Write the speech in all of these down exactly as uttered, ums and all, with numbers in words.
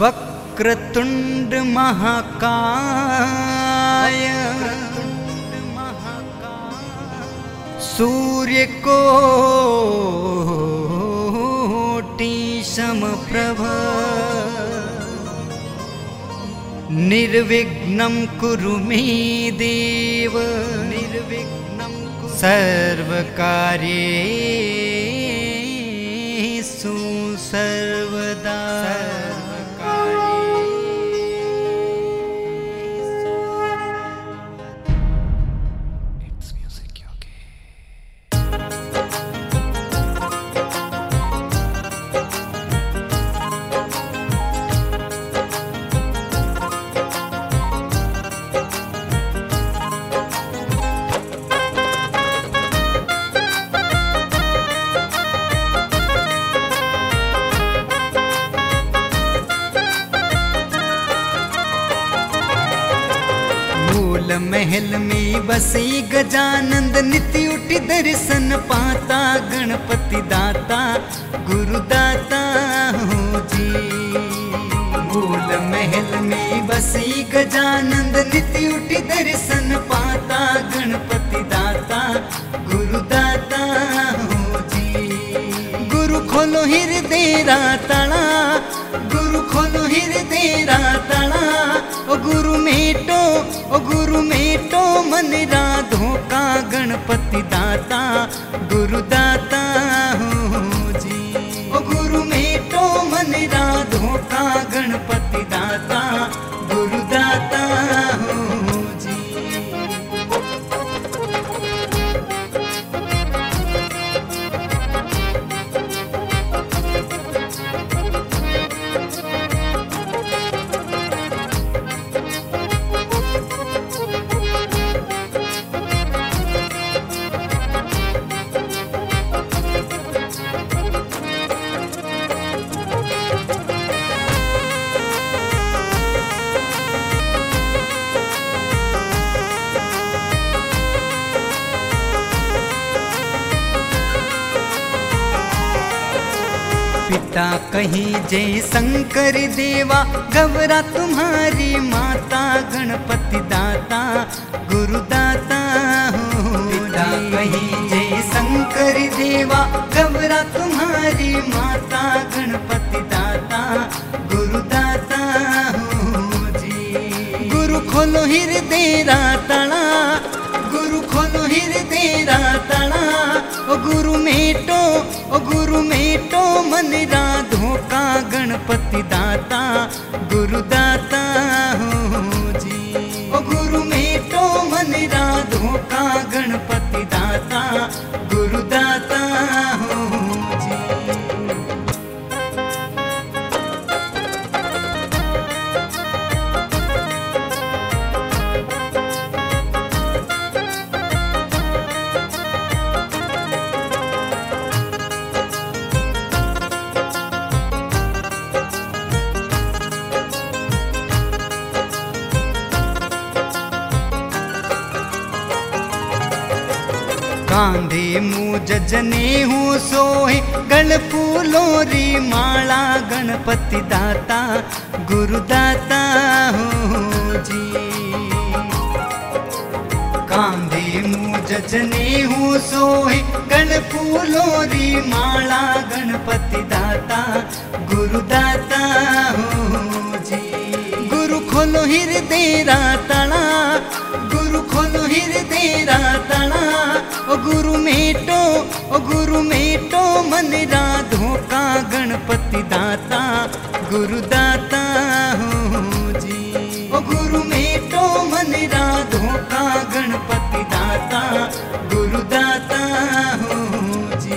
वक्रतुंड महाकाय सूर्य कोटि समप्रभ निर्विघ्नं कुरु मे देव निर्विघ्नं सर्वकार्येषु सर्वदा। महल में बसी गजानंद नित्य उठी दर्शन पाता गणपति दाता गुरुदाता हो जी। मूल महल में बसी गजानंद नित्य उठी दर्शन पाता गणपति दाता गुरुदाता हो जी। गुरु खोलो हृदय ताला गुरु खोलो हृदय ताला ओ गुरु मेटो ओ गुरु मेटो मन राधो का गणपति दाता गुरुदाता हो जी। ओ गुरु मेटो मन राधो का गणपति दाता गुरुदाता हो जी। पिता कहीं जय शंकर देवा गवरा तुम्हारी माता गणपति दाता गुरुदाता हो। पिता कहीं जय शंकर देवा गवरा तुम्हारी माता गणपति दाता गुरुदाता हो जी। गुरु खोलो हृदय ताला गुरु खोलो हृदय ताला ओ गुरु मेटो ओ गुरु मेटो मन राधो का गणपति दाता गुरुदाता हो जी। ओ गुरु मेटो मन राधो का गणपति दाता गुरुदाता हो जी। कांधे मूज जने हूँ सोहे गल फूलों री माला गणपति दाता गुरुदाता हो जी। कांधे मूज जने हूँ सोहे गल फूलों री माला गणपति दाता गुरुदाता हो जी। गुरु खोलो हृदय ताला गुरु खोलो हृदय ताला ओ गुरु मेटो ओ गुरु मेटो मन राधो का गणपति दाता गुरुदाता हो जी। ओ गुरु मेटो मन राधो का गणपति दाता गुरुदाता हो जी।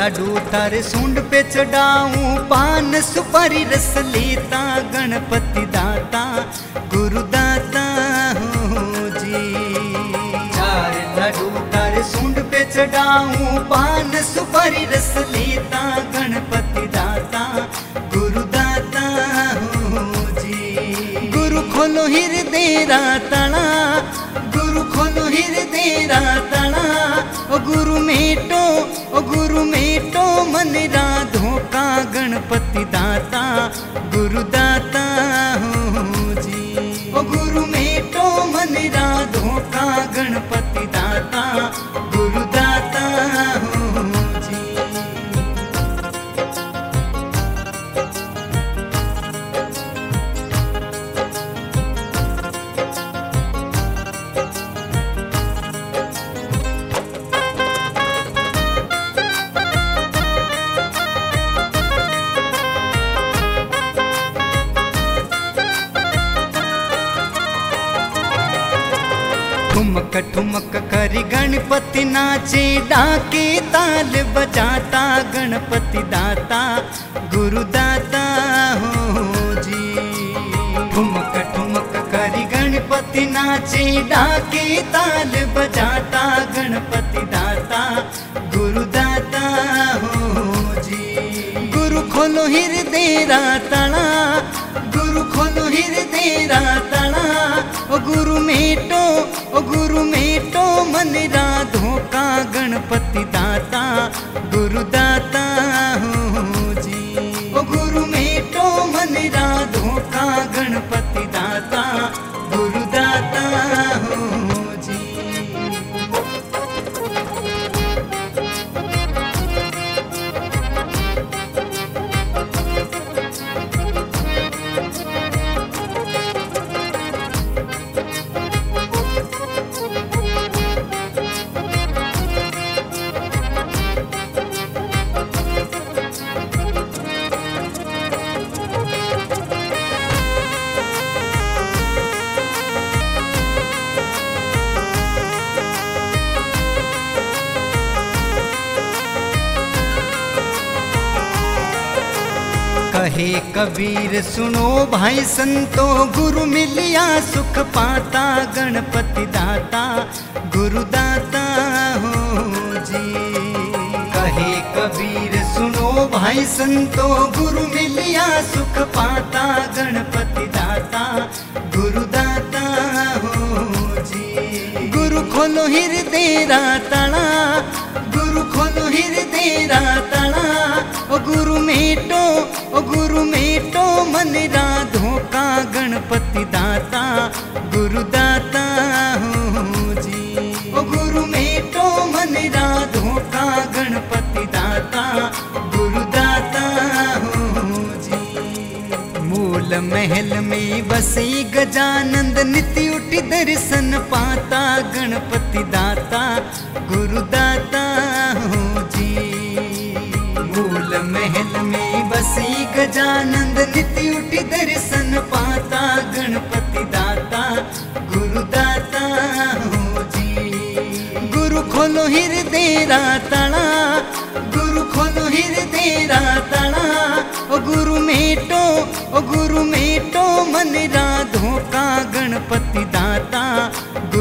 लाडू तारे सूंड पे चढ़ाऊं, पान सुपारी रस लेता गणपति दाता गुरु दाता हो जी। चार लाडू तारे सूंड पे चढ़ाऊं, पान सुपारी रस लेता गणपति दाता गुरु दाता हो जी। गुरु खोलो हृदय तला, गुरु खोलो हृदय तला, ओ गुरु मेटो ओ गुरु मेटो मन राधो का गणपति दाता गुरु दाता हो जी। ओ गुरु मेटो मन राधो का गणपति दाता गुरु दाता हो जी। ठुमक ठुमक करी गणपति नाचे, डाके ताल बजाता गणपति दाता गुरु दाता हो जी। ठुमक ठुमक करी गणपति नाचे, डाके ताल बजाता गणपति दाता गुरु दाता हो जी। गुरु खोलो हृदय तला, गुरु खोलो हृदय तला, ओ गुरु मेटो ओ गुरु मेटो मन राधो का गणपति दाता गुरु दाता हो जी। ओ गुरु मेटो मन राधो का गणपति दाता गुरु दाता हो जी। कहे कबीर सुनो भाई संतो, गुरु मिलिया सुख पाता गणपति दाता गुरु दाता हो जी। कहे कबीर सुनो भाई संतो, गुरु मिलिया सुख पाता गणपति दाता गुरु दाता हो जी। गुरु खोलो हृदय तला, गुरु खोलो हृदय तला, ओ गुरु मेटो ओ गुरु मेटो मन राधो का गणपति दाता गुरु दाता हो जी। ओ गुरु मेटो मन राधो का गणपति दाता गुरु दाता हो जी। मूल महल में बसी गजानंद, नित्य उठी दर्शन पाता गणपति दाता गुरु दाता हो जी। मूल महल में बसी गजानंद, नित्य उठी दर्शन पाता गणपति दाता गुरु दाता हो जी। गुरु खोलो हृदय तला, गुरु खोलो हृदय तला, ओ गुरु मेटो ओ गुरु मेटो मन राधो का गणपति दाता